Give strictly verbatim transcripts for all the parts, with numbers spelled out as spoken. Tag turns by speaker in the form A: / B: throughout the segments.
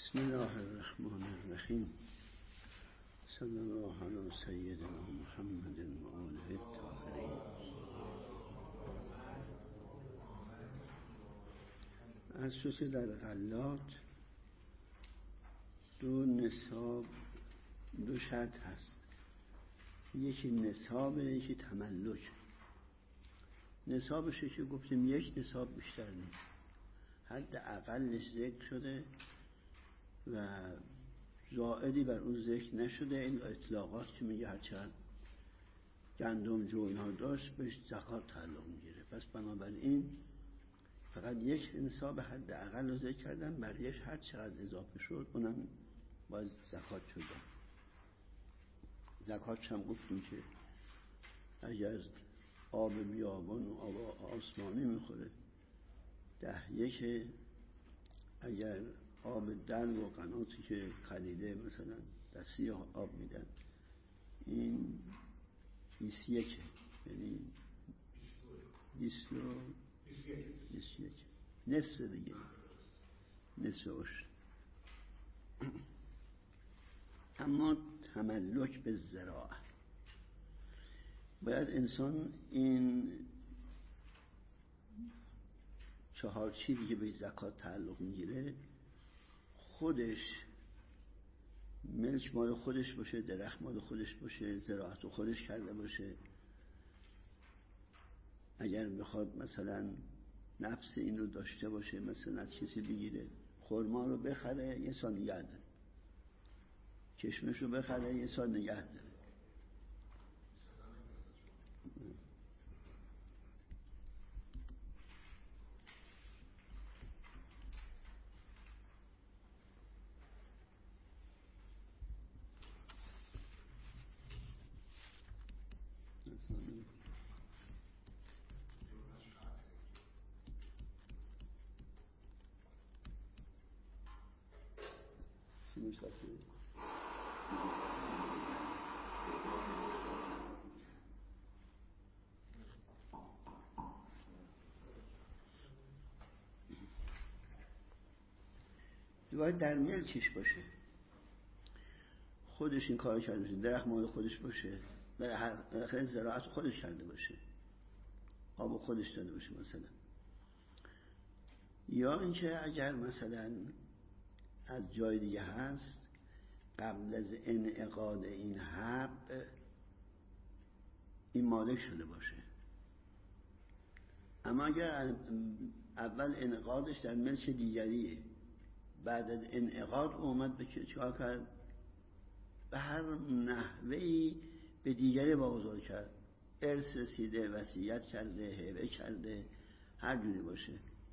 A: بسم الله الرحمن الرحیم. صلی الله علی سیدنا محمد و آله الطاهرین. از سوی در غلات دو نصاب دو شرط هست، یکی نصاب یکی تملک. نصابش که گفتیم یک نصاب بیشتر نیست، حد اقلش ذکر شده و زائدی بر اون ذکر نشده. این اطلاقات که میگه هرچند گندم جو اینها داشت بهش زکات تعلق میگیره، پس بنابراین فقط یک نصاب حد اقل رو ذکر کردن، بر یک هر چقدر اضافه شد اونم باید زکات شده. زکات هم گفتیم که اگر آب بیابان و آب آسمانی میخوره ده یک، اگر آب دلو و قناتی که قلیله مثلا دستی آب میدن این بیست یک، یعنی بیست و بیست یک نصف دیگه، نصف عشر. اما تملک به زراعه باید انسان این چهار چیزی که به زکات تعلق میگیره خودش ملک مال خودش باشه، درخت مال خودش باشه، زراعت خودش کرده باشه. اگر بخواد مثلا نفس اینو داشته باشه، مثلا از کسی بگیره خرما رو بخره یه سال نگه داره، کشمش رو بخره یه سال نگه داره. باید در ملکش باشه، خودش این کار کرده باشه، درخت مال خودش باشه، برای هر زراعت خودش کرده باشه، آب خودش داده باشه مثلا. یا اینکه اگر مثلا از جای دیگه هست قبل از انعقاد این حب این مالک شده باشه. اما اگر اول انعقادش در ملک دیگریه، بعد از انعقاد اومد به چیکار کرد؟ به هر نحوهی به دیگری واگذار کرد، ارث رسیده، وصیت کرده، هبه کرده، هر جوری باشه،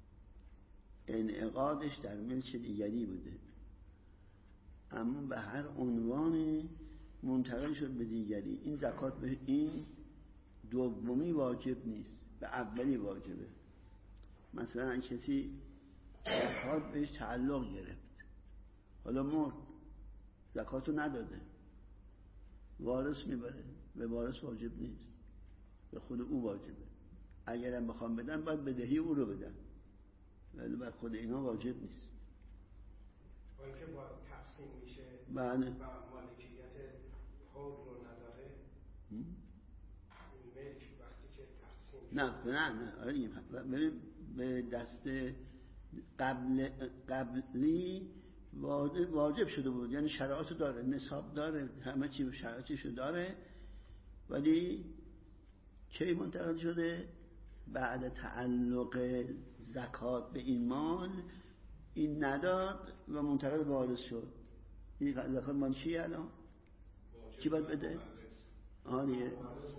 A: انعقادش در ملک دیگری بوده اما به هر عنوانی منتقل شد به دیگری. این زکات به این دومی واجب نیست، به اولی واجبه. مثلا کسی زکات بهش تعلق گرفت، حالا مرد، زکاتو نداده، وارث میبره، به وارث واجب نیست، به خود او واجبه. اگرم بخوام بدن باید بدهی او رو بدن، ولی به خود اینا واجب نیست.
B: اون که با تقسیم میشه
A: بله.
B: و مالکیت حول رو نداره، این ملک وقتی که تقسیم
A: نه نه نه ببین به دست قبل قبلی واجب شده بود، یعنی شرایطو داره، نصاب داره، همه چی شرایطشو داره، ولی کی منتقل شده؟ بعد تعلق زکات به این مال این نداد و منتقل به وارث شد. این زکات مال چیه الان؟ کی باید بده؟ آره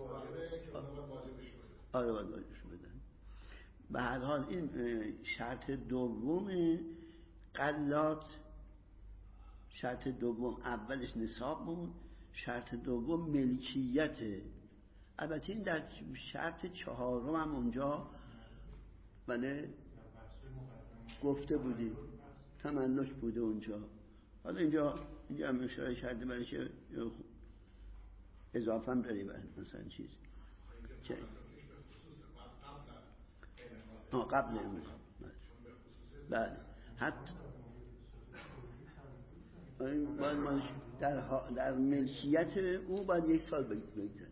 A: آره باید واجبش بدن. به هر حال این شرط دوم غلات، شرط دوم اولش نصاب بود، شرط دوم ملکیته. البته این در شرط چهارم هم اونجا بله گفته بودی تملک بوده اونجا. حالا اینجا اینجا هم اشاره کرده برای که اضافه هم داری برای مثلا چیز چه آه قبل انقلاب. بله حتی در در ملکیت او باید یک سال بگذره.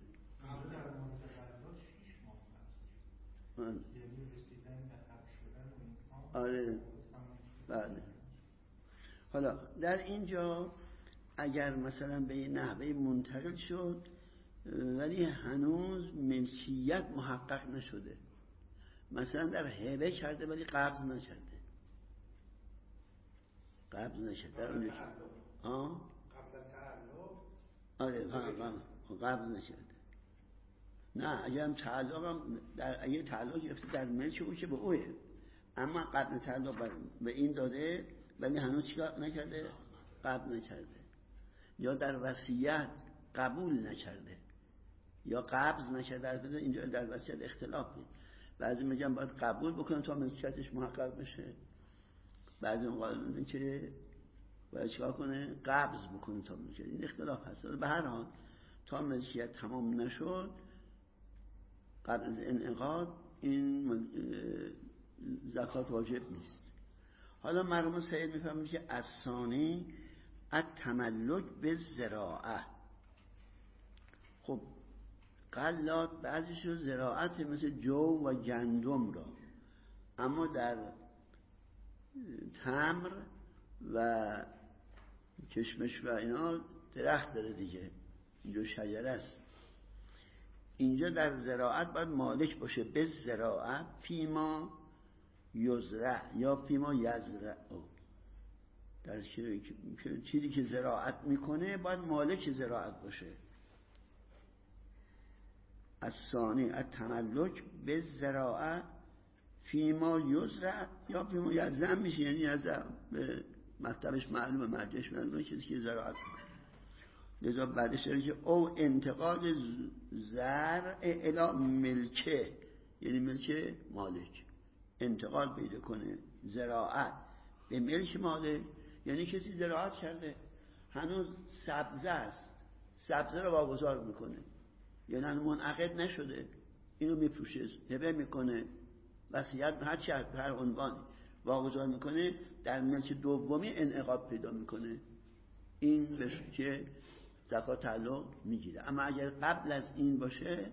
A: آره بله. حالا در اینجا اگر مثلا به نحوه منتقل شد ولی هنوز ملکیت محقق نشده، مثلا در هبه کرده ولی قبض نکرده، قبض نشده در اونجا ها آره قبض نشده. نه اگر هم تعلق هم در اگه تعلق گرفته در ملک او که به اوه، اما قبل تعلق به این داده ولی هنوز چیکار نکرده؟ قبض نکرده. یا در وصیت قبول نکرده یا قبض نکرده. اینجا در وصیت اختلاف بود، بعضی میگن باید قبول بکنه تا ملکیتش محقق بشه، بعضی میگن که باید چیکار کنه؟ قبض بکنه تا ملکیت. این اختلاف هست. به هر حال تا ملکیت تمام نشد قبل از انعقاد این زکات واجب نیست. حالا مرحوم سید میفهمید که الثانی التملک به زراعه. خب قلات بعضیشو زراعت مثل جو و گندم را، اما در تمر و کشمش و اینا درخت داره دیگه، اینجا شجره است. اینجا در زراعت باید مالک باشه به زراعت فیما یزرع یا فیما یزرع، در چیزی که زراعت میکنه باید مالک زراعت باشه. الثانی التملک به زراعت فیما یزرع یا فیما یزرع میشه، یعنی یزرع به مطلبش معلومه، مرجعش معلومه، کسی که زراعت میکنه. لذا بعدش داره که او انتقال زرع الی ملکه، یعنی ملک مالک، انتقال پیدا کنه زراعت به ملک مالک، یعنی کسی زراعت کرده هنوز سبزه است، سبزه رو واگذار میکنه، یعنی هنوز منعقد نشده، اینو میفروشه، هبه میکنه، وصیت هر چی هر عنوان واگذار میکنه، در ملک دومی انعقاد پیدا میکنه، این بهش که زکات تعلق میگیره. اما اگر قبل از این باشه،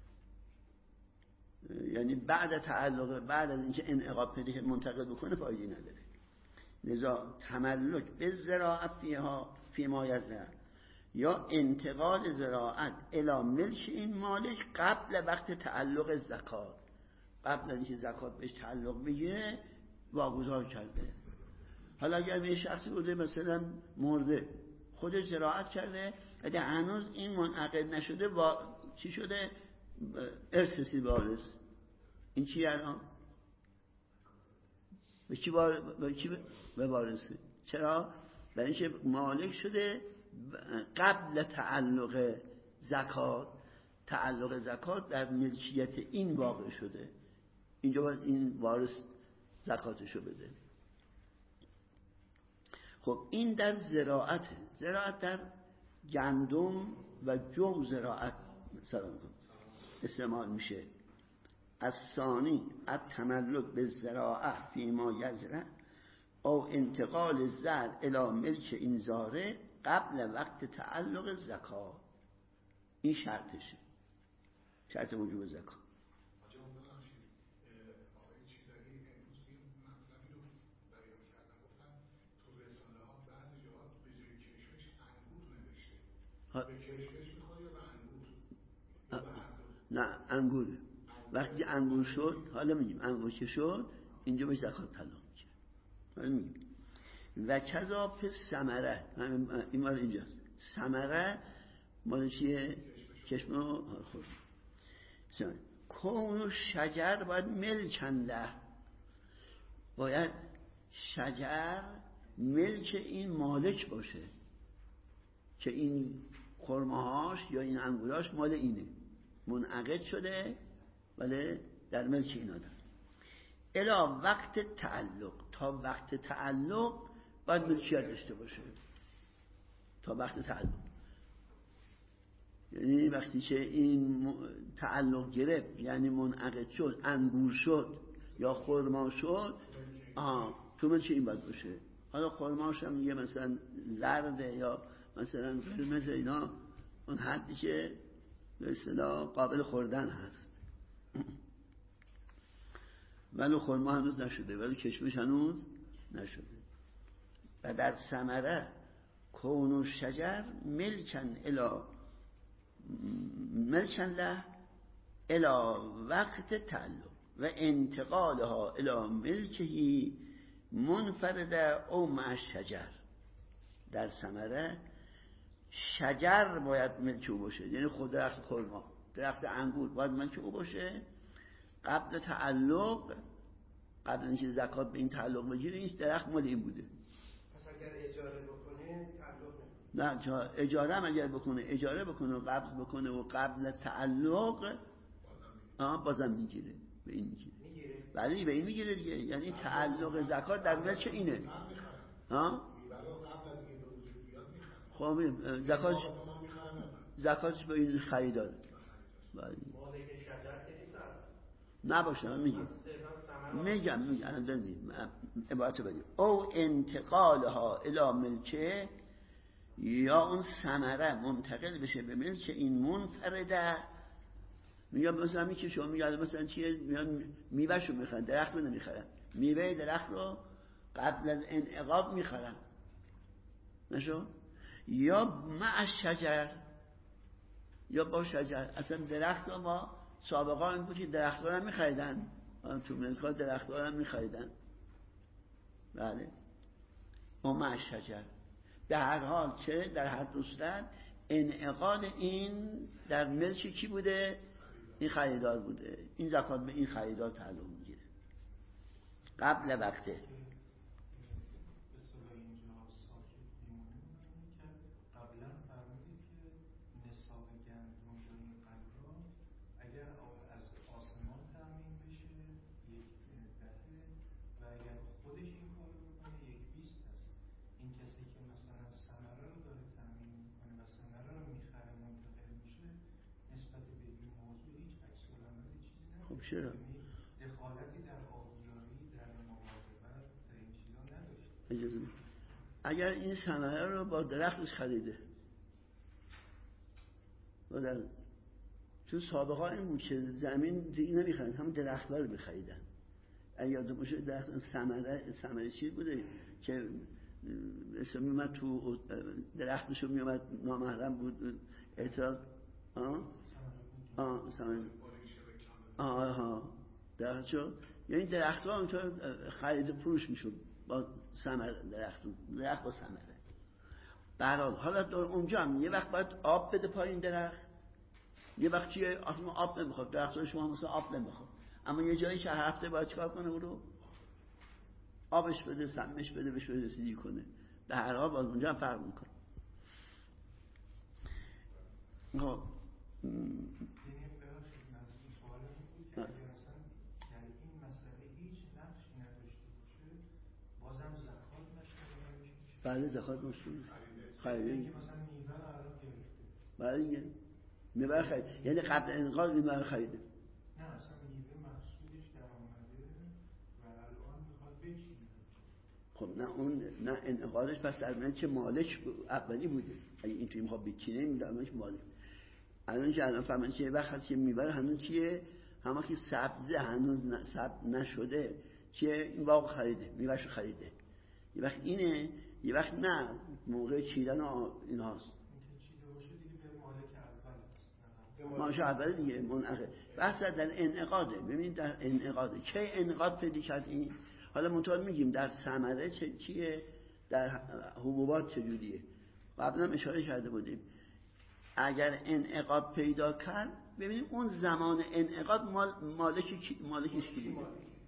A: یعنی بعد تعلق، بعد از اینکه انعقاد پیدا که منتقل بکنه، فایده نداره. لذا تملک به زراعت فیها فیما یزرع یا انتقال زراعت الی ملک این مالک قبل وقت تعلق زکات، قبل از اینکه زکات بهش تعلق بگیره واگذار کرده. حالا اگر به شخصی بوده مثلا مرده، خودش زراعت کرده ولی هنوز این منعقد نشده، و چی شده؟ ارثی وارث. این چی الان؟ به چی وار... به چی به وارثه؟ چرا؟ برای اینکه مالک شده قبل تعلق زکات. تعلق زکات در ملکیت این واقع شده، اینجا باید این وارث زکاتشو بده. خب این در زراعت، زراعت در گندم و جو زراعت مثلا استعمال میشه. الثانی التملک به زراعت فیما یزرع او انتقال زرع الی ملک این زاره قبل وقت تعلق زکات. این شرطشه، شرط وجوب زکات. ها... به کشمش میخوره یا به انگور؟ نه انگوره. وقتی انگور شد، حالا میگیم انگور که شد اینجا به زکات تعلق میشه. حالا میگیم و کذا فی ثمره، این مال اینجاست. ثمره مال چیه؟ چشمه و خورد. کون و شجر باید ملکنده، باید شجر ملک این مالک باشه که این خرمهاش یا این انگوراش مال اینه، منعقد شده ولی در ملک اینا داره. الا وقت تعلق، تا وقت تعلق باید ملکیت داشته باشه. تا وقت تعلق یعنی وقتی که این تعلق گرفت، یعنی منعقد شد، انگور شد یا خرما شد، آه تو ملک این باید باشه. حالا خرماش هم یه مثلا زرده یا مثلا قرمز، اینا اون حدی که به اصطلاح قابل خوردن هست. ولی خرما هنوز نشده، ولی کشمش هنوز نشده. و در ثمره کون و شجر ملکن الا ملکن له الا وقت تعلق و انتقالها الا ملکهی منفرده او مع شجر. در ثمره شجر باید ملک او باشه، یعنی خود درخت خرما، درخت انگور باید ملک او باشه قبل تعلق، قبل اینکه زکات به این تعلق بگیره. این درخت مال این بوده.
B: پس اگر اجاره بکنه تعلق نمیگیره.
A: نه، اجاره هم اگر بکنه اجاره بکنه و قبض بکنه و قبل تعلق آه بازم میگیره، به این میگیره. ولی به این میگیره دیگه، یعنی تعلق زکات در ملک اینه. ها خب زکاتش زکاتش به این خریداره.
B: مالک شجر که نیست
A: نباشه. من میگم میگم میگم عبارت بدیم او انتقالها الی ملکه، یا اون ثمره منتقل بشه به ملک این منفرده. میگم مثلا می که شما میگم مثلا چیه، میان میوهشو میخرن، درخت رو نمیخرن، میوه درخت رو قبل از انعقاد میخرن نشو، یا مع شجر یا با شجر. اصلا درخت رو ما سابقا این بود که درخت رو هم میخریدن، تو ملکات درخت رو هم میخریدن. بله و مع شجر. به هر حال چه در هر دو صورت انعقاد این در ملک کی بوده؟ این خریدار بوده. این زکات به این خریدار تعلق میگیره قبل وقته. چرا؟
B: دخالتی در آبیاری در مواظبت در این چیزا نداشته.
A: اگر این ثمره رو با درختش خریده، با در... چون سابقا این بود که زمین دیگه نمیخرن، همون درخت‌ها رو میخریدن. اگه یاد باشه درخت ثمره ثمره چی بوده که اسم میومد تو درختشو میومد نامحرم بود اعتراض. آه آه ثمره آها درختشو، یعنی درخت‌ها اونطور خرید فروش میشد با ثمر درخت درخت با ثمره. برحال حالا در اونجا هم یه وقت باید آب بده پایین درخت، یه وقت چیه آب نمیخواد درخت شما مثلا آب نمیخواد، اما یه جایی که هر هفته باید چیکار کنه اون رو آبش بده، سمش بده، بهش رسیدگی کنه. به هر حال باز اونجا هم فرق میکنه. خب بله زکات مشروع خیلی بله میبره خرید، یعنی قبل انقاذ میبره خریده.
B: نه اصلا میوه محصولش در آمده و الان میخواد بچینه.
A: خب نه اون نه انقاذش پس در ملک مالک اولی بوده. اگه این توی میخواد بچینه میدونم ملک مالک. الان که الان فهمن که وقتی که میبره هنوز چیه، همه که سبزه هنوز سبز نشده چیه، این باغ خریده، میوهشو خریده. یه وقت اینه، یه وقت نه، موقع چیدن این هاست. مالک اول دیگه منعقد. بحث در انعقاده. ببینید در انعقاده چه انعقاد پیدا کرد این. حالا منطقه میگیم در ثمره چه چیه، در حبوبات چجوریه. قبلا اشاره کرده بودیم اگر انعقاد پیدا کرد، ببینید اون زمان انعقاد مال مالک کی، مالکش کی بوده.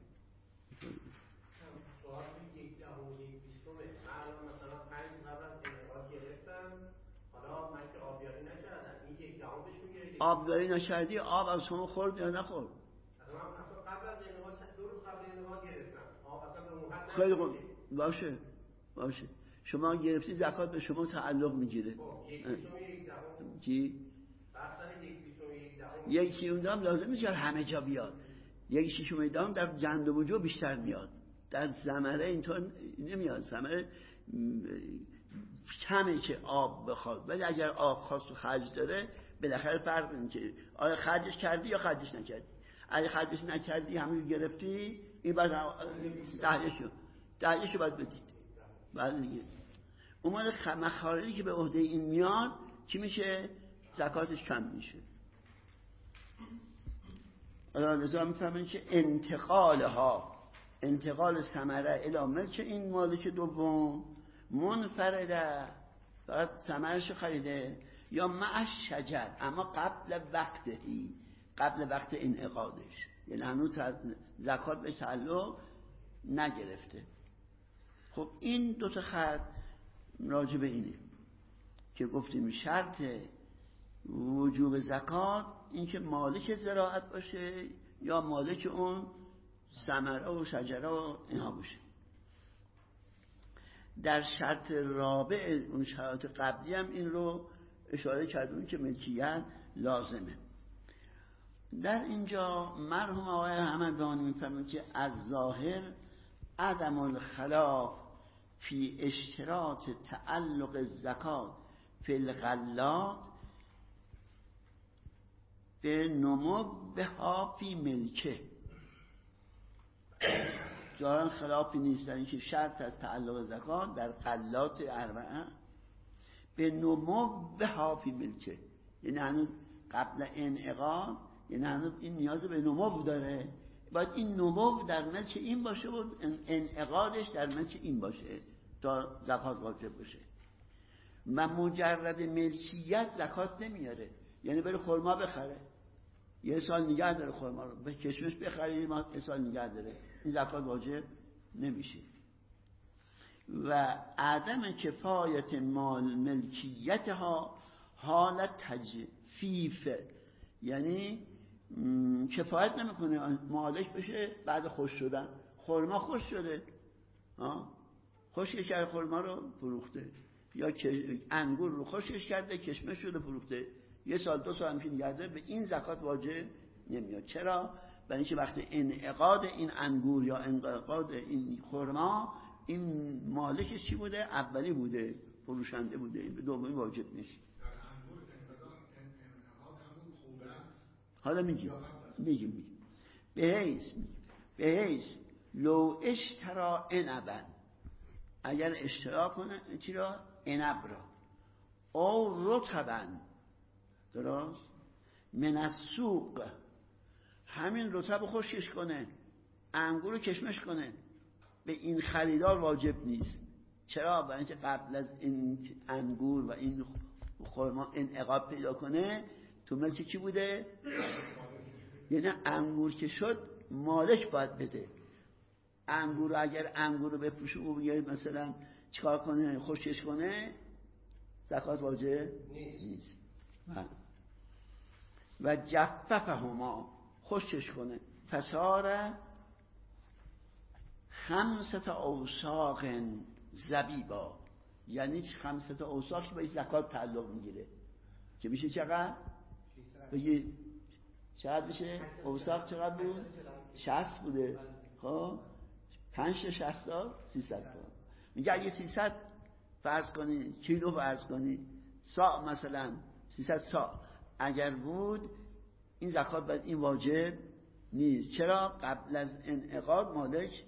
A: آبیاری نکردی، آب از شما خورد یا نخورد؟
B: اصلا قبل از انقاد دو روز قبل انقاد گرفتم آب اصلا به موحد
A: خیلی خوب باشه باشه شما گرفتی زکات به شما تعلق میگیره.
B: یک بیستم یک دهم
A: چی؟
B: بحثن یک بیستم یک دهم
A: یک شیشم دهم لازم نیست همه جا بیاد. یک شیشم دهم در جند و جو بیشتر میاد. در ثمره اینطور نمیاد. ثمره کمه که آب بخواد، ولی اگر آب خواست و خرج داره بالاخره فرق اینه که آیا خرجش کردی یا خرجش نکردی. اگه خرجش نکردی همین گرفتی، این بعد دهیشو دهیشو باید بدید. بعد دیگه اون مخارجی که به عهده این میاد چی میشه؟ زکاتش کم میشه. لذا میفهمن که انتقالها، انتقال ثمره الی ملک این مالک دوم منفرده، فقط ثمرش خریده، یا مع شجر اما قبل وقتهی، قبل وقت انعقادش، یعنی هنوز زکات به تعلق نگرفته. خب این دو تا خط راجع به اینه که گفتیم شرط وجوب زکات این که مالک زراعت باشه یا مالک اون ثمره و شجره و اینها باشه. در شرط رابع اون شرط قبلی هم این رو اشاره کردون که ملکیت لازمه. در اینجا مرحوم آقای همدانی میفهمه که از ظاهر عدم الخلاف فی اشتراط تعلق الزکات فی الغلات به نمو بها فی ملکه. دارن خلافی نیست در اینکه شرط از تعلق زکات در غلات اربعه به نمو بها فی ملکه، یعنی هنوز قبل انعقاد، یعنی هنوز این نیاز به نمو داره، باید این نمو در ملک این باشه و انعقادش در ملک این باشه تا زکات واجب باشه. و مجرد ملکیت زکات نمیاره، یعنی بره خرما بخره یه سال نگه داره، خرما رو به کشمش بخره یه سال نگه داره، این زکات واجب نمیشه. و عدم کفایت مال ملکیت ها حالت تجفیف، یعنی کفایت نمیکنه مالک بشه بعد خوش شدن. خرما خوش شده، خوشش کرده خرما رو فروخته، یا انگور رو خوشش کرده کشمش شده فروخته، یه سال دو سال همچین گرده، به این زکات واجب نمیاد. چرا؟ برای اینکه وقتی انعقاد این انگور یا انعقاد این خرما این مالکش چی بوده؟ اولی بوده، فروشنده بوده، این به دومی واجب نیست. حالا میگیم میگیم میگیم به حیث به حیث لو اشترا عنبا، اگر اشترا کنه چی را؟ عنب را، او رطبا، درست، من السوق، همین رطب خشکش کنه، انگور رو کشمش کنه، به این خریدار واجب نیست. چرا؟ برای اینکه قبل از این انگور و این خرما انعقاد پیدا کنه تو ملک کی بوده؟ یعنی انگور که شد مالک باید بده. انگور رو اگر انگور رو بپوشه و بگه مثلا چیکار کنه خشکش کنه زکات واجب نیست. و جففهما، خشکش کنه، فساره خمسه اوساق زبیبا، یعنی خمسه اوساق که به زکات تعلق میگیره که میشه چقدر؟ بگی چقدر میشه؟ اوساق چقدر بود؟ شصت بوده. خب پنج تا شصت تا سیصد تا. میگه اگه سیصد فرض کنی کیلو فرض کنی سا مثلا سیصد سا اگر بود این زکات باید این واجب نیست. چرا؟ قبل از انعقاد مالک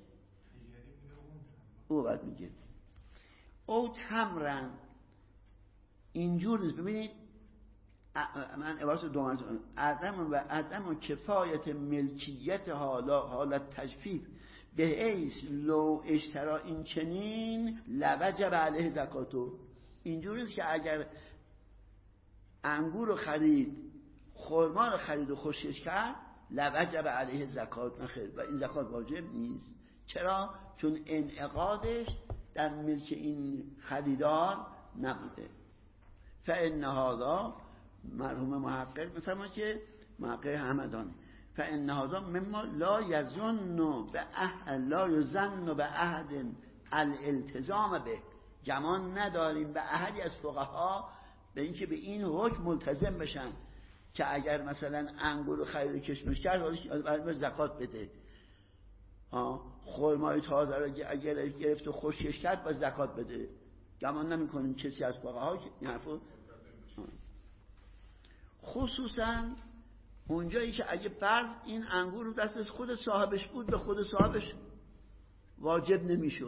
A: او باید میگه. او تمرن اینجور نیست. ببینید من عبارت دو مرتبه عدم و عدم و کفایت ملکیت حالا حالت تجفیف به حیث لو اشترا این چنین لوجب علیه زکاتو. اینجور نیست که اگر انگور رو خرید خرما رو خرید و خشکش کرد لوجب علیه زکات، نخیر، و این زکات واجب نیست. چرا؟ چون انعقادش در ملک این خریدار نبوده. فإن هذا مرحوم محقق میفرماید که محقق همدانی فإن هذا مما لا یظن به اهل لا یظن به احد الالتزام به، گمان نداریم به احدی از فقها به اینکه به این حکم ملتزم بشن که اگر مثلا انگور خرید کشمش کرد حالا زکات بده. ها خرمای تازه رو اگر گرفت و خشکش کرد باید زکات بده. گمان نمی کنیم کسی از فقها که این حرفو، خصوصا اونجایی که اگه فرض این انگور رو دست خود صاحبش بود به خود صاحبش واجب نمیشد.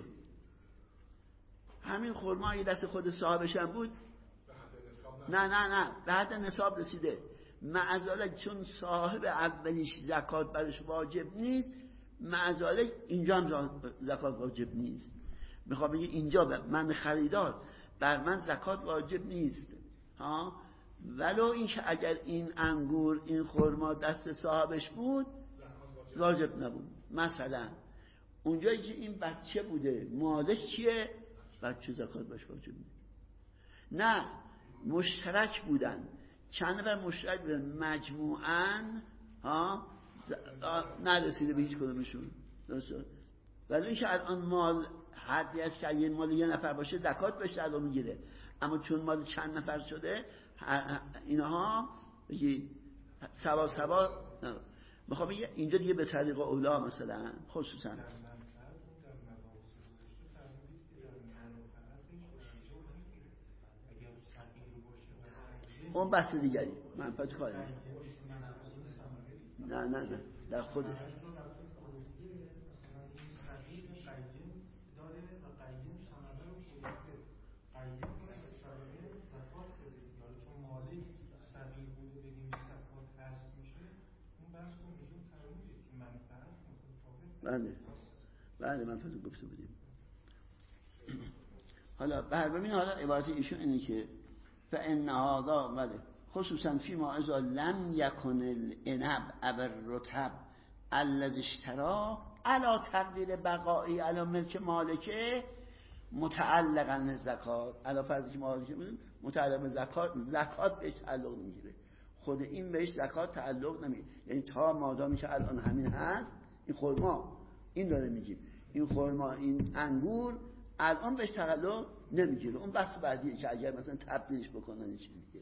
A: همین خرما اگه دست خود صاحبش هم بود نه نه نه به حد نصاب رسیده، معذالک چون صاحب اولیش زکات برش واجب نیست، معذالک اینجا هم زکات واجب نیست. میخوام بگه اینجا من خریدار بر من زکات واجب نیست ها، ولو این که اگر این انگور این خرما دست صاحبش بود واجب نبود. مثلا اونجایی که این بچه بوده مالک چیه؟ بچه زکات باش واجب نیست. نه مشترک بودن، چند نفر مشترک بودن مجموعاً ها نرسیده به هیچ کدومشون، درسته؟ ولی اینکه الان مال حدی است که اگه مال یه نفر باشه زکات بهش الان میگیره، اما چون مال چند نفر شده اینها بگی سوا سوا. میخوام بگم اینجا دیگه به طریق اولا مثلا خصوصا اون بحث دیگری منفعت کاری نه نه نه در خودش بله بله منفعت گفته بودیم. حالا بر ببین حالا عبارت ایشون اینه که فإن هذا بله خصوصا فيما اذا لم يكن العنب او الرطب الذي اشترى على تقدير بقائه على ملك مالکه متعلقا للزکات، على فرضی که مالکه متعلق به زکات، زکات بهش تعلق نمیگیره، خود این بهش زکات تعلق نمیگیره. یعنی تا مادامی که الان همین هست این خرما این داره میگیم این خرما این انگور الان بهش تعلق نمیگیره. اون بحث بعدیه که اگر مثلا تبدیلش بکنن چی دیگه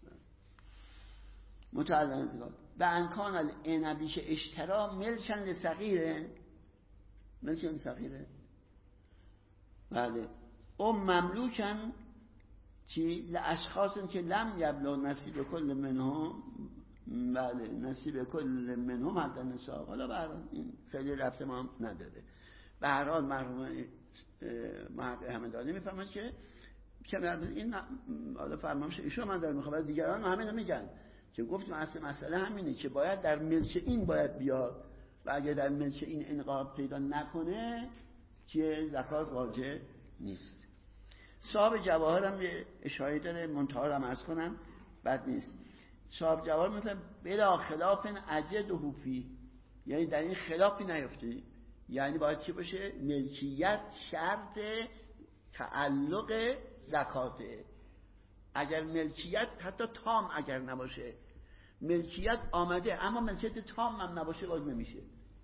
A: متعلق زکات. و انکان العنبی که اشترا ملکن لصغیره، ملکن لصغیره بله اون مملوکن چی لاشخاص که لم یبلغ نصیب کل منهم، بله نصیب کل منهم حتی نصاب. حالا برای این خیلی ربط ما هم نداره. به هر حال مرحوم محقق همدانی میفهمند که که این حالا فرمایش ایشون من دارم میخوام دیگران همین رو میگن که گفتم اصل مسئله همینه که باید در ملک این باید بیاد و اگه در ملک این انقلاب پیدا نکنه که زکات واجب نیست. صاحب جواهر هم اشاره داره منتها رو عرض کنم بد نیست. صاحب جواهر میفهم بلا خلاف اجد و حوفی، یعنی در این خلافی نیفته، یعنی باید چی باشه؟ ملکیت شرط تعلق زکاته. اگر ملکیت حتی تام اگر نباشه، ملکیت آمده اما ملکیت تام هم نباشه باز نمیشه.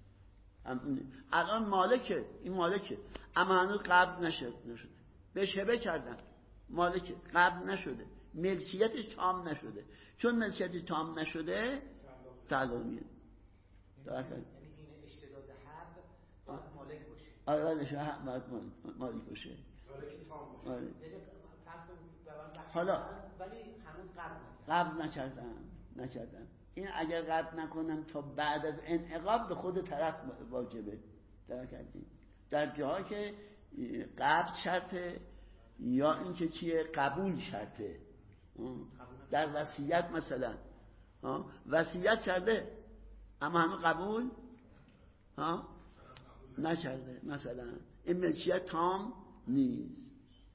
A: الان مالکه این مالکه اما هنوز قبض نشد نشده بهش هبه کردن مالکه قبض نشده ملکیتش تام نشده، چون ملکیتش تام نشده تعلق میاد. درست یعنی این اشتداد حق باید مالک باشه. آره باید باید مالک باشه. مالک تام باشه. آره. حالا ولی هنوز قبض نکردن. قبض نکردن. این اگر قبض نکنم تا بعد از انعقاد به خود طرف واجبه. در کردیم. در جاهایی که قبض شرطه یا اینکه چیه قبول شرطه. در وصیت مثلا وصیت کرده اما همه قبول ها نکرده مثلا این ملکیت تام نیست.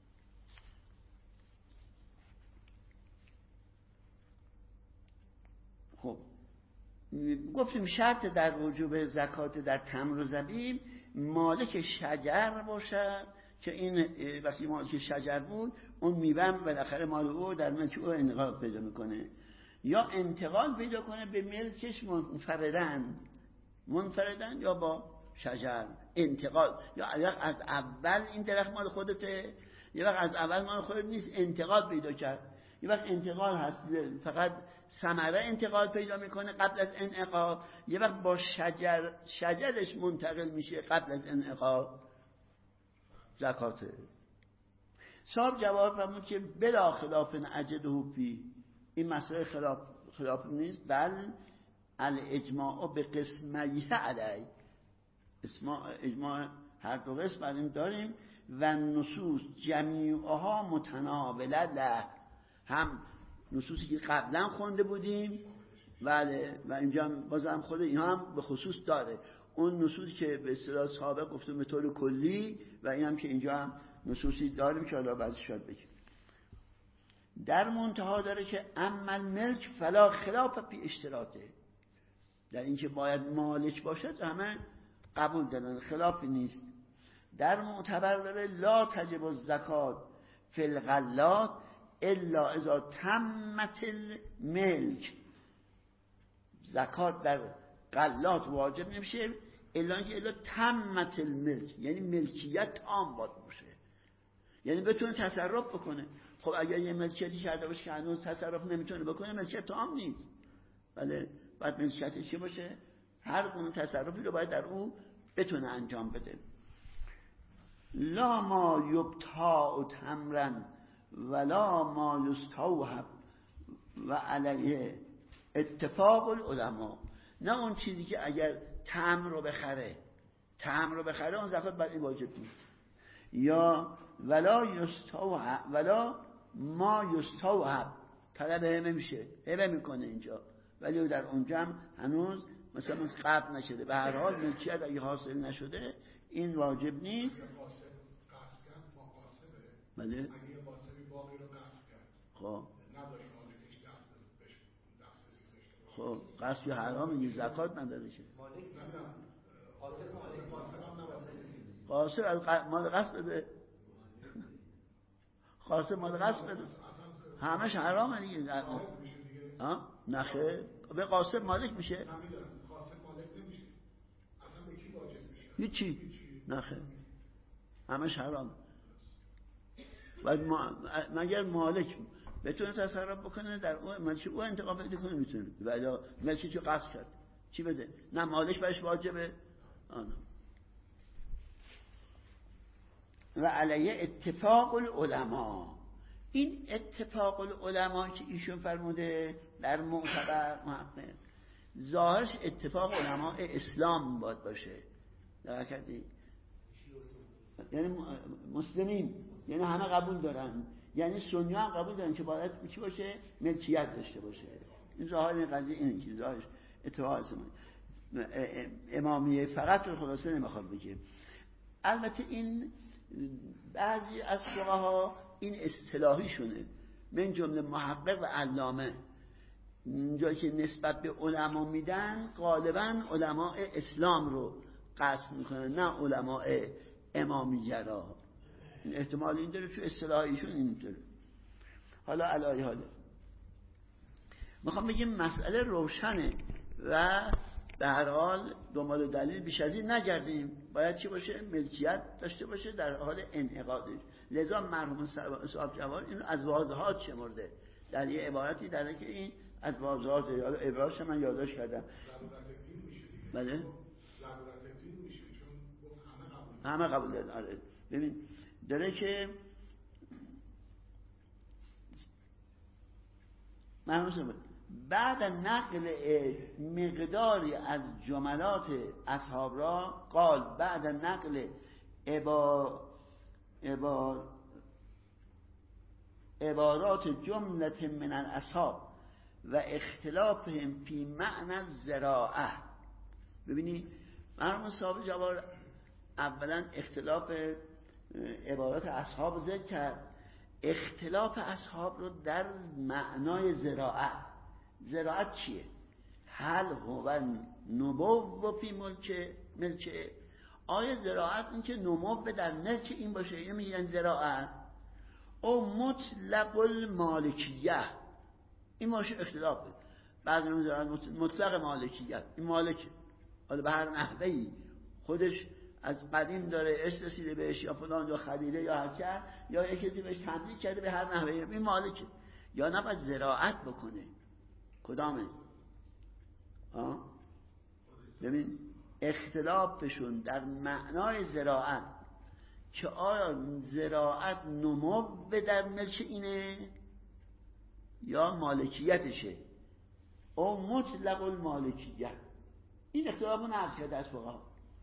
A: خب گفتیم شرط در وجوب زکات در تمر و زبیب مالک شجر باشد که این وقتی مالک شجر بود اون میوه بالاخره مال او در ملک او انتقال پیدا میکنه یا انتقال پیدا کنه به ملکش منفردن منفردن یا با شجر انتقال، یا از اول این درخت مال خودته یا از اول مال خودت نیست انتقال پیدا کرد یه وقت انتقال هست فقط ثمره انتقال پیدا میکنه قبل از انعقاد، یه وقت با شجر شجرش منتقل میشه قبل از انعقاد زکاته. صاحب جواب فرمود که بلا خلاف اجده فی، این مسئله خلاف خلاف نیست، بل الاجماع به قسمیه علی، اجماع هر دو قسم بر این داریم و نصوص جمیعها متناوله له، هم نصوصی که قبلا خونده بودیم بله و اینجا بازم خود اینا هم به خصوص داره، اون نصوصی که به اصطلاح سابق گفتم به طور کلی و این هم که اینجا هم نصوصی داریم که حالا بعضی شاید بگیم. در منتها داره که عمل ملک فلا خلاف فی اشتراطه، در اینکه باید مالک باشد همه قبول دارن، خلافی نیست. در معتبر داره لا تجب الزکات فی الغلات الا اذا تمت الملک، زکات در غلات واجب نمیشه الا اینکه الا تمت الملک، یعنی ملکیت تام باید باشه، یعنی بتونه تصرف بکنه. خب اگر یه ملکیتی کرده باشه که هنوز تصرف نمیتونه بکنه ملکیت تام نیست. بله باید ملکیتش چی باشه؟ هر گونه تصرفی رو باید در اون بتونه انجام بده. لا ما یبتاع تمرا ولا ما یستوهب و علیه اتفاق العلماء، نه اون چیزی که اگر تمر رو بخره تمر رو بخره اون زکات بر این واجب نیست، یا ولا یستوهب ولا ما یستوهب طلب همه میشه همه میکنه اینجا ولی در اونجا هم هنوز مثلا از قبل نشده، به هر حال ملکیت اگه حاصل نشده این واجب نیست. بله
C: اگه یه قاسمی باقی رو قصد کرد
A: خب
C: نداره مالکش دست بهش دسترسی داشته
A: خب قصد حرام یه زکات نداره که
C: مالک نمیدونم قاسم مالک قاسم هم نباید
A: قاسم از مال قصد بده قاسم مال قصد بده همش حرامه دیگه. ها نخه به قاسم مالک میشه؟
C: نمیدونم قاسم مالک نمیشه اصلا به کی واجب میشه؟
A: هیچی نخه همش حرامه. باید ما... مگر مالک بتونه تصرف بکنه در اون ملکی او انتقام پیدا کنه میتونه، ولی ملکی چی قصد کرد چی بده؟ نه مالک برش واجبه آنه. و علیه اتفاق العلماء، این اتفاق العلماء که ایشون فرموده در معتبر محقق ظاهرش اتفاق علماء اسلام باید باشه، در کردی یعنی مسلمین یعنی همه قبول دارن، یعنی سنی هم قبول دارن که باید چی باشه؟ ملکیت داشته باشه. این ظاهر این قضیه اینه که ظاهرش اتفاق امامیه فقط رو خلاصه نمیخواد بگه. البته این بعضی از فقها این اصطلاحی شونه من جمله محقق و علامه، جایی که نسبت به علما میدن غالبا علماء اسلام رو قصد میکنن نه علماء امامیه را. این احتمال این داره تو اصطلاحیشون این داره. حالا علای حاله میخوام بگیم مسئله روشنه و به هر حال دنبال دلیل بیش از این نگردیم، باید چی باشه؟ ملکیت داشته باشه در حال انعقادش. لذا مرحوم صاحب جواب این از واضحات شمرده در یه عبارتی داره که این از واضحات، حالا عبارتش من یادداشت کردم. بله
C: ضرورت دین میشه چون همه قبول
A: همه قبول دارن. آره ببین داره که مرحوم بعد نقل مقداری از جملات اصحاب را قال بعد نقل عبا عبا عبارات جملت من الاصحاب و اختلافهم فی معنی الزراعه. ببینی مرحوم صاحب جواب اولا اختلاف عبارات اصحاب ذکر کرد، اختلاف اصحاب رو در معنای زراعت. زراعت چیه؟ هل هو نبو فی ملک ملکه، آیا زراعت این که نمو در ملک این باشه اینو میگن زراعت، او مطلق المالکیه این باشه اختلافه. بعضی هم زراعت مطلق مالکیت این مالکه، حالا به هر نحوهی خودش از قدیم داره ارث رسیده بهش یا فلان یا خلیله یا هرچه یا یک کسی بهش تملیک کرده به هر نحوه این مالکه. یا نباید زراعت بکنه؟ کدامه؟ آه؟ ببین اختلافشون در معنای زراعت که آیا زراعت نمو در ملک اینه یا مالکیتشه او مطلق المالکیت. این اختلاف نقض کرده از فقها.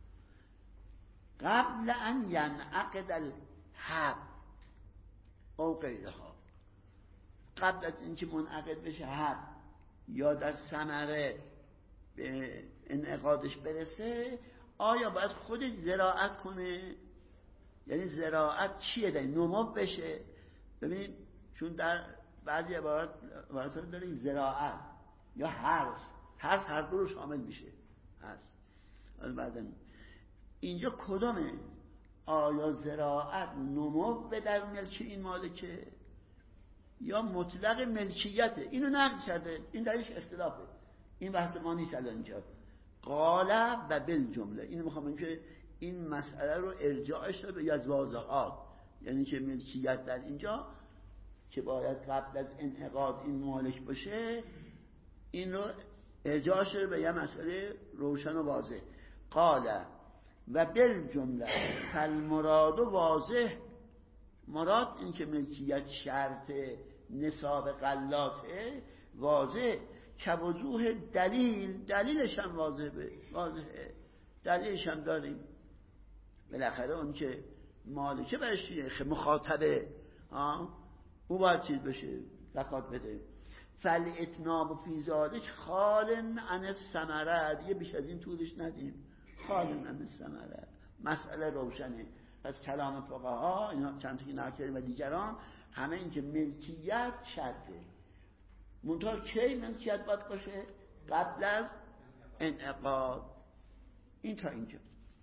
A: قبل ان ینعقد الحق او غیرها، قبل از اینکه منعقد بشه حق یا در ثمره به انعقادش برسه، آیا باید خودش زراعت کنه؟ یعنی زراعت چیه؟ در نمو بشه. ببینید چون در بعضی عبارات عبارات داریم زراعت یا حرث، حرث هر دو رو شامل میشه. حرث از بعدن اینجا کدامه؟ آیا زراعت نمو در ملک این مالکه یا مطلق ملکیته؟ اینو نقد کرده. این درش اختلافه، این بحث ما نیست الان اینجا. قال و بالجمله، اینو میخوام که این مسئله رو ارجاعش رو به یزوازعات، یعنی که ملکیت در اینجا که باید قبل از انعقاد این مالک باشه، این رو ارجاعش رو به یه مسئله روشن و واضح. قال و بالجمله فالمراد واضح، مراد این که ملکیت شرط نصاب غلاته واضح، که وضوح دلیل، دلیلش هم واضحه، واضحه دلیلش هم داریم. بالاخره اون که مالکه برش مخاطبه او باید چیز بشه، زکات بده. فالاتناب فی ذلک خال عن الثمره، دیگه بیش از این طولش ندیم. خال عن الثمره، مسئله روشنه. پس کلام فقها اینا چند تا که نقل و دیگران همه این که ملکیت شرطه، منتها کی ملکیت باید باشه؟ قبل از انعقاد. این تا اینجا.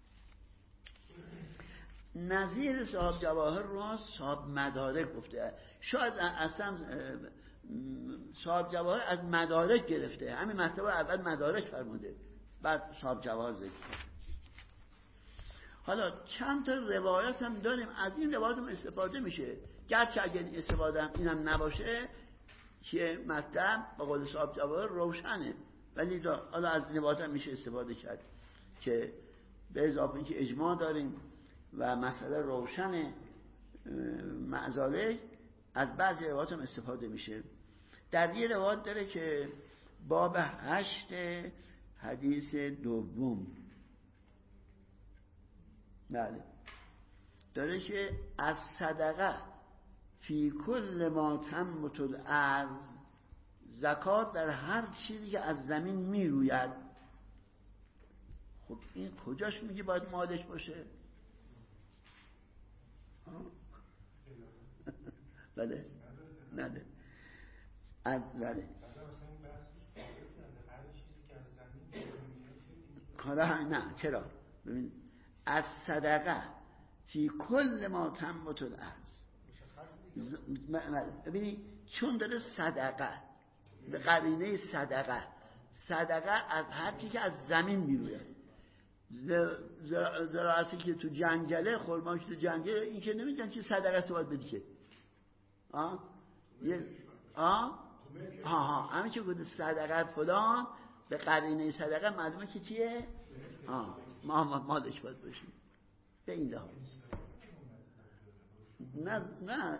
A: نظیر صاحب جواهر رو صاحب مدارک گفته. شاید اصلا صاحب جواهر از مدارک گرفته، همین مطلب اول مدارک فرموده بعد صاحب جواهر ذکر. حالا چند تا روایت هم داریم، از این روایت هم استفاده میشه، گرچه اگر استفاده هم اینم نباشه که مطلب با قول صاحب جواهر روشنه، ولی حالا از روایت هم میشه استفاده کرد که به اضافه اینکه اجماع داریم و مسئله روشن معزاله، از بعضی روایات هم استفاده میشه. در یه روایت داره که باب هشت حدیث دوم، بله، داره که از صدقه فی کل ما تنبت الارض، زکات در هر چیزی که از زمین میروید. خب این کجاش میگه باید مالک باشه؟ بله نده از بله کالا نه چرا؟ ببین از صدقه فی کل ما تنبت الارض، ببینی چون داره صدقه به قرینه صدقه، صدقه از هر چیزی که از زمین میروید. زراعتی که تو جنگله، خرما که تو جنگله، این که نمیدونن که صدقه سواد بدی که آه یه آه آها همین که گفت صدقه فلان به قرینه صدقه معلومه که چیه؟ آه ما مالش باید باشیم به این لحاظ. نه نه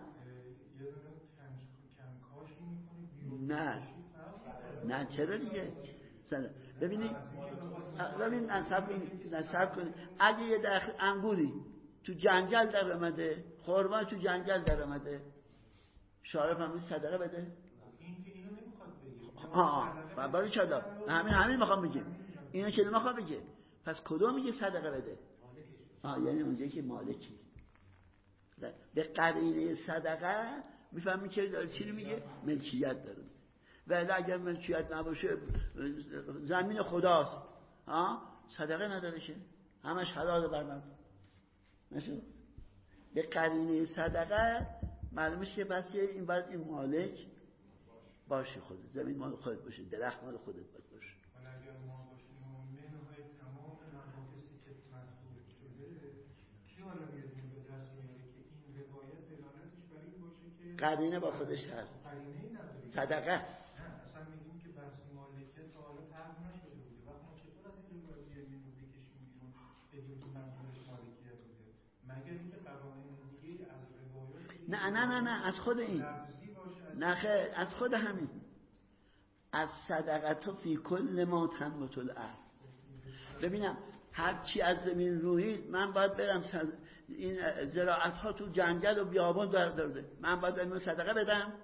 A: نه نه چرا دیگه؟ ببینید ببین نصب کنید نصب کنید اگه یه داخل انگوری تو جنگل در اومده، خرما تو جنگل در اومده، شارع هم صدقه بده؟
B: این که اینو نمیخواد بگه.
A: آها برای چلا همین همین میخوام بگم، اینو که نمیخوام بگه، پس کدوم میگه صدقه بده؟ آه یعنی اونجایی که مالکی به قرینه صدقه میفهمی که داره چی رو میگه؟ ملکیت داره. ولی اگر ملکیت نباشه، زمین خداست، ها صدقه نداره که همش حلال بر من نشد. به قرینه صدقه معلومه که پس این باید این مالک باشه، خودت زمین مال خودت باشه، درخت مال خودت باید باشه.
B: ولی اگر ما باشیم و منهای تمام مباحثی که مطلوب شده، کی حالا میاد به دست میاره که این روایت دلالتش بر این باشه که
A: قرینه با خودش هست. صدقه
B: نه اصلا میگیم که بحث مالکیت تا حالا طرح نشده بوده. وقتی ما چطور از این رو بیاریم رو بکشیم بیرون بگیم که منظورش مالکیت بوده؟ مگر اینکه قوانین دیگه از روایات
A: نه نه نه نه از خود این نه خیر از خود همین از صدقه فی کل ما تنبت الارض. ببینم هر چی از زمین رویید من باید برم صد... این زراعت ها تو جنگل و بیابان دار دارده من باید برم صدقه بدم.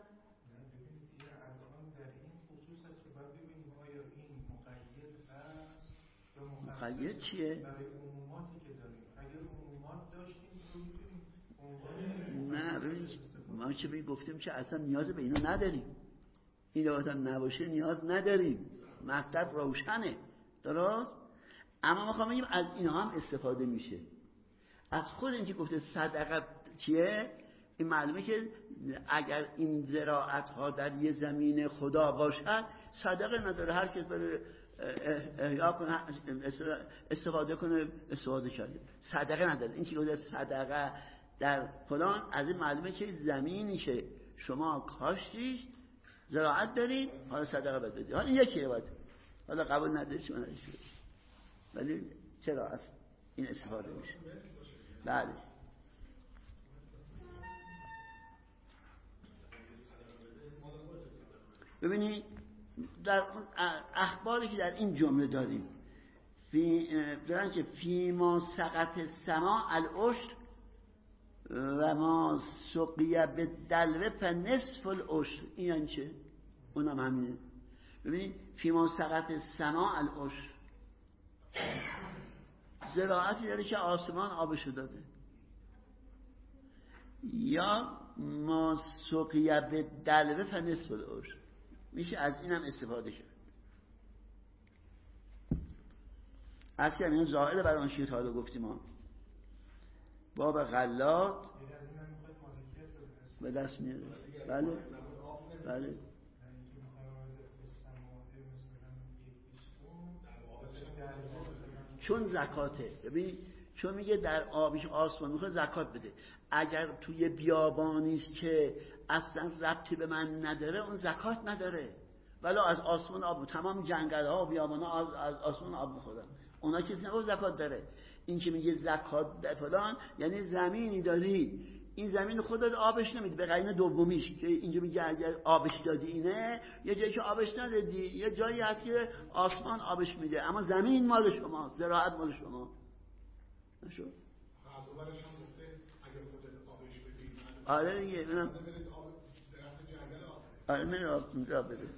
A: مقید چیه؟
B: برای عموماتی که داریم اگر عمومات داشتیم تو میتونیم
A: نه ببینید ما چه بگیم گفتیم که اصلا نیاز به اینو نداریم. این آدم نباشه نیاز نداریم. مطلب روشنه درست؟ اما ما خواهم بگیم از اینها هم استفاده میشه. از خود این که گفته صدقه چیه؟ این معلومه که اگر این زراعت ها در یه زمین خدا باشد صدقه نداره. هر کس بره احیا کنه استفاده کنه استفاده کرده صدقه نداره. این که گفته صدقه در فلان از این معلومه که زمینی که شما کاشتیش زراعت دارید حالا صدقه باید بدید. حالا این یکی باید حالا قبول ندارید شما نشید ولی چرا از این استفاده میشه. بله ببینید در اخباری که در این جمله داریم فی دارن که فی ما سقط سما العشر و ما سقیه به دلوه فنصف العشر. این یعنی چه؟ اونم همینه. ببینید فی ما سقط سما العشر زراعتی داره که آسمان آبشو داده یا ما سقیه به دلوه فنصف العشر میشه از اینم استفاده کرد. اصلا این زائل برای آن شیط حالا گفتیم ما باب غلات به دست میاره. بله بله چون زکاته. ببین چون میگه در آبش آسمان میخواد زکات بده. اگر توی بیابانیست که اصلا ربطی به من نداره اون زکات نداره. ولی از آسمان آب تمام جنگل ها و بیابان ها از آسمان آب میخورن اونا کسی نگه زکات داره. این که میگه زکات فلان یعنی زمینی داری این زمین خودت آبش نمیدی. به قرینه دومیش که اینجا میگه اگر آبش دادی اینه یه جایی که آبش ندادی یه جایی هست که آسمان آبش میده اما زمین مال شما زراعت مال شما نشو. آره دیگه منم آره من آب بده.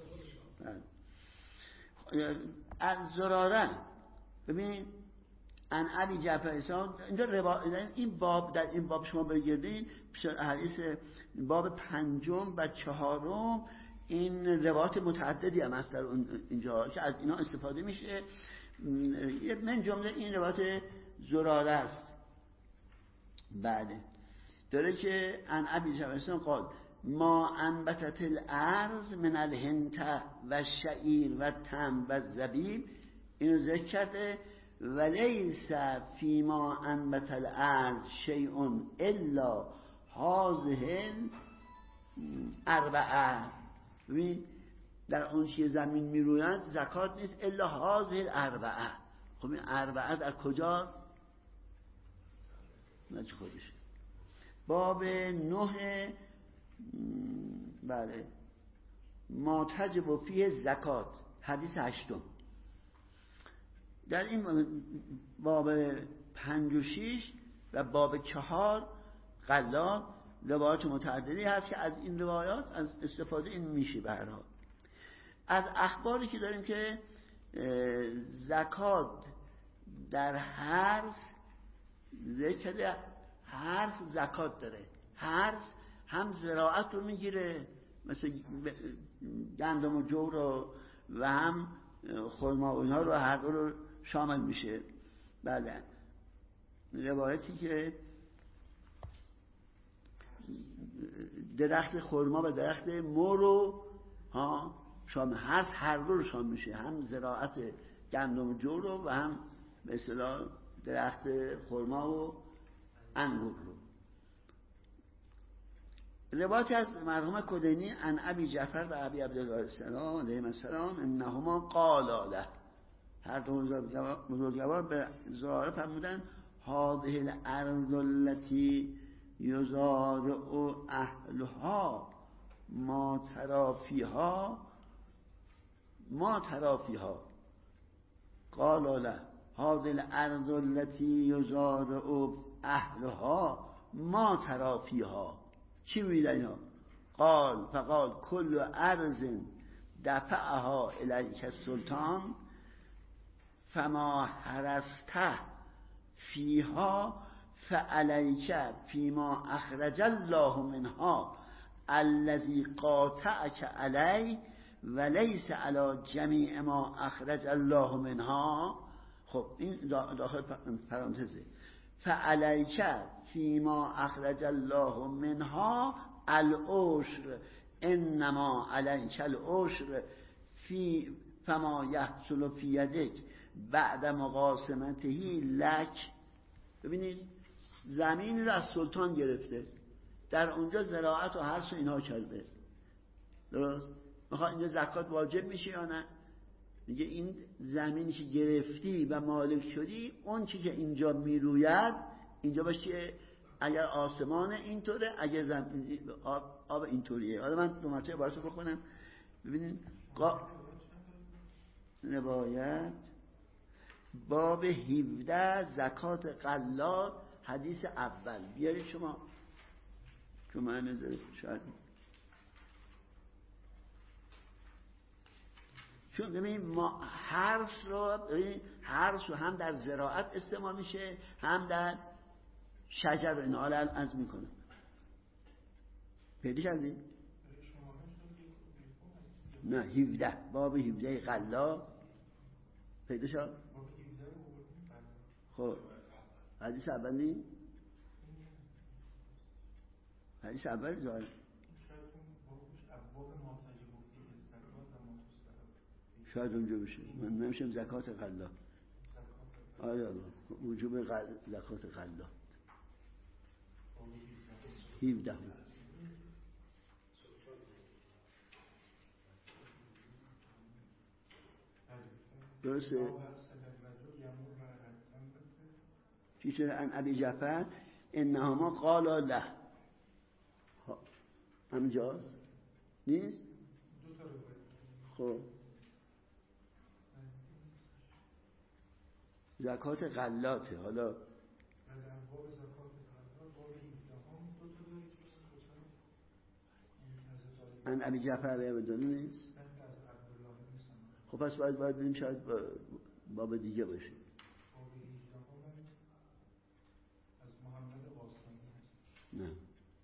A: از زراره ببین ان ابی جعفر اسحاق اینجا روا... این باب در این باب شما بگردین حدیث باب پنجم و چهارم این روایات متعددی هم هست در اینجا که از اینا استفاده میشه. من جمله این روایت زراره است. بله داره که ان ابی جعفر اسحاق قال ما انبتت الارض من الهنت و شعیر و تم و زبیب اینو ذکر کرده ولیس فیما انبت الارض شیء الا هذه الاربعه. ببین در اون چیه زمین میروید زکات نیست الا هذه الاربعه. خب این اربعه در کجاست؟ نج خودش باب نه بله ما تجب فیه زکات حدیث هشتم. در این باب پنج و شیش و باب چهار غلات روایات متعددی هست که از این روایات از استفاده این میشه. به هر حال از اخباری که داریم که زکات در هرس ذکر هرس زکات داره. هرس هم زراعت رو میگیره مثل گندم و جو رو و هم خرما و اینها رو هر دو رو شامل میشه. بله روایتی که درخت خرما و درخت مو رو ها شامل هر هر دو رو شامل میشه هم زراعت گندم و جو رو و هم به اصطلاح درخت خرما و انگور رو. روایت از مرحوم کلینی عن ابی جعفر و ابی عبدالله السلام علیهم السلام انهما قالا له، هر دو بزرگوار به زراره فرمودن هذه الارض التي یزارع اهلها ما ترى فیها ما ترى فیها قال له هذه الارض التي یزارع اهلها ما ترى فیها. چی میدن اینا؟ قال فقال کل ارض دفعها الیک السلطان فما حرسته فیها فعلیک فیما اخرج الله منها الذی قاطعک علی ولیس علی جمیع ما اخرج الله منها. خب این داخل پرانتزه. فعلیک فیما اخرج الله منها العشر انما علیک العشر فی فما یحصل فی یدک بعد مقاسمته لک. ببینید زمین رو از سلطان گرفته، در اونجا زراعت و حرث و اینها کرده، درست؟ میخواد اینجا زکات واجب میشه یا نه؟ میگه این زمینی که گرفتی و مالک شدی، اون چی که اینجا میروید اینجا باشه، اگر آسمان اینطوره، اگر زمین آب, آب اینطوریه. حالا من دو مرتبه عبارتو بخونم ببینید. قا... روایت باب هفده زکات غلات حدیث اول بیارید شما، چون من نظر شاید چون ببینید ما حرث رو حرث رو هم در زراعت استعمال میشه هم در شجر و اینها از میکنه. پیدا کردی؟ نه هفده باب هفده غلا پیدا شد. خب حدیث اول نیم حدیث اول زاید شاید اونجا بشه. من نمیشم زکات غلا. آره آره وجوب غل... زکات غلا هفده درسته؟ چی شده؟ ان ابی جعفر انهما قالا له. همینجا نیست؟ خب زکات غلاته. حالا ان ابی جعفر بدون نیست. خب پس باید باید ببینیم شاید باب دیگه باشه. نه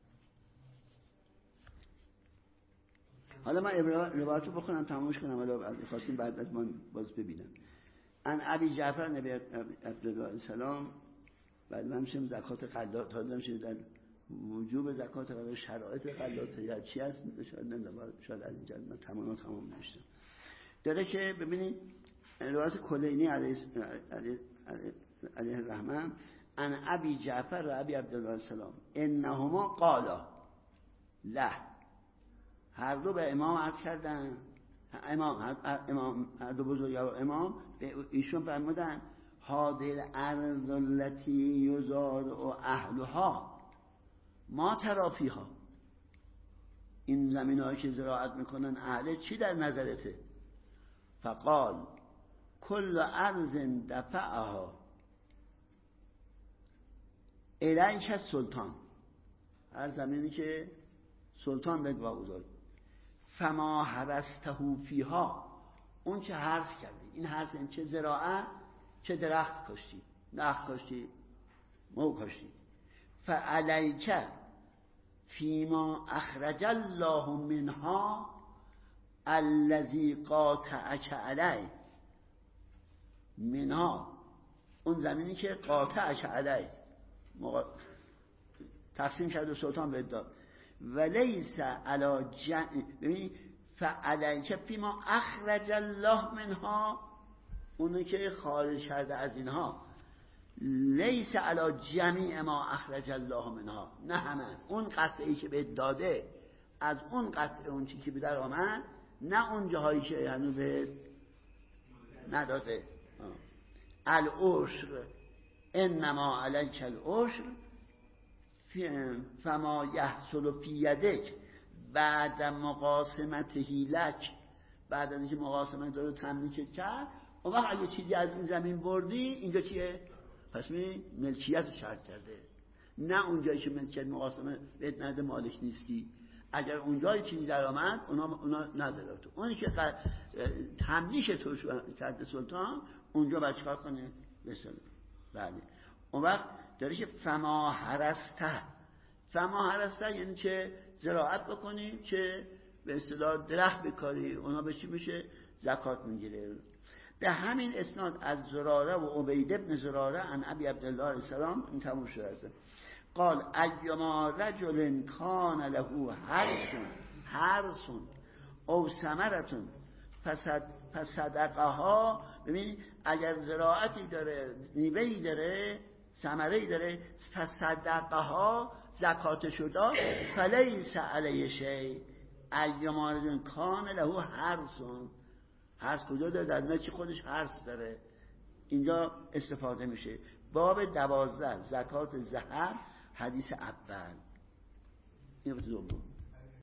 A: حالا من روایتو بخونم تمامش کنم، حالا خواستیم بعد از من باز ببینم. ان ابی جعفر نبی عبدالله السلام بعد من میشم زکات غلات تا دادم شده در وجوب زکات غلات شرایط غلات یا چی هست شاید نمیدونم، شاید از اینجا من تمام تمام نوشتم. داره که ببینید روایت کلینی علیه علیه علیه الرحمن ان ابی جعفر و ابی عبدالله السلام انهما قالا له، هر دو به امام عرض کردن، امام امام هر دو بزرگوار امام به ایشون فرمودن هذه الارض التي یزارع اهلها ما ترى فیها، این زمینهایی که زراعت میکنن اهل چی در نظرته؟ فقال کل ارض دفعها الیک السلطان، هر زمینی که سلطان بهت واگذار فما حرسته فیها، اون چه حرث کردی، این حرث این چه زراعت چه درخت کاشتی، نخل کاشتی مو کاشتی، فعلیک فیما اخرج الله منها الذی قاطعک علی، منها اون زمینی که قاطعک علی تقسیم کرد و سلطان بهت داد، ولیس علی جمع، ببین فعلیک فیما اخرج الله منها، اونی که خارج کرده از اینها، لیس علی جمیع ما اخرج الله منها، نه همه، اون قطعی که بهت داده از اون قطعه اون چی که به در آمد، نه اون جاهایی که هنوز بهت نداده. العشر انما علیک العشر فما یحصل فی یدک بعد مقاسمت هیلک، بعد از اینکه مقاسمت رو تملیک کرد، اون وقت اگه چیزی از این زمین بردی اینجا چیه؟ پس می ملکیت رو شرط کرده، نه اونجایی که ملکیت مقاسمه بهت نده مالک نیستی. اگر اونجایی چیزی در آمد اونا, اونا نداره تو، اونی که تملیک تو کرده سلطان، اونجا باید چکار کنه؟ بسیار بله. اون وقت داره که فما هرسته، فما هرسته یعنی که زراعت بکنی، که به اصطلاح درخت بکاری، اونا به چی میشه؟ زکات میگیره. به همین اسناد از زراره و عبید ابن زراره عن ابی عبدالله علیه السلام این تموم شده است. قال ایما رجل کان له حرث حرث او ثمرتون فصدقها، ببین اگر زراعتی داره، میوه‌ای داره، ثمره‌ای داره، فصدقها زکاتشو داد، فلیس علیه شیء. ایما رجل کان له حرث، حرث کجا داره؟ در نچه خودش حرث داره، اینجا استفاده میشه. باب دوازده زکات زهر، حدیث اول. این دوم.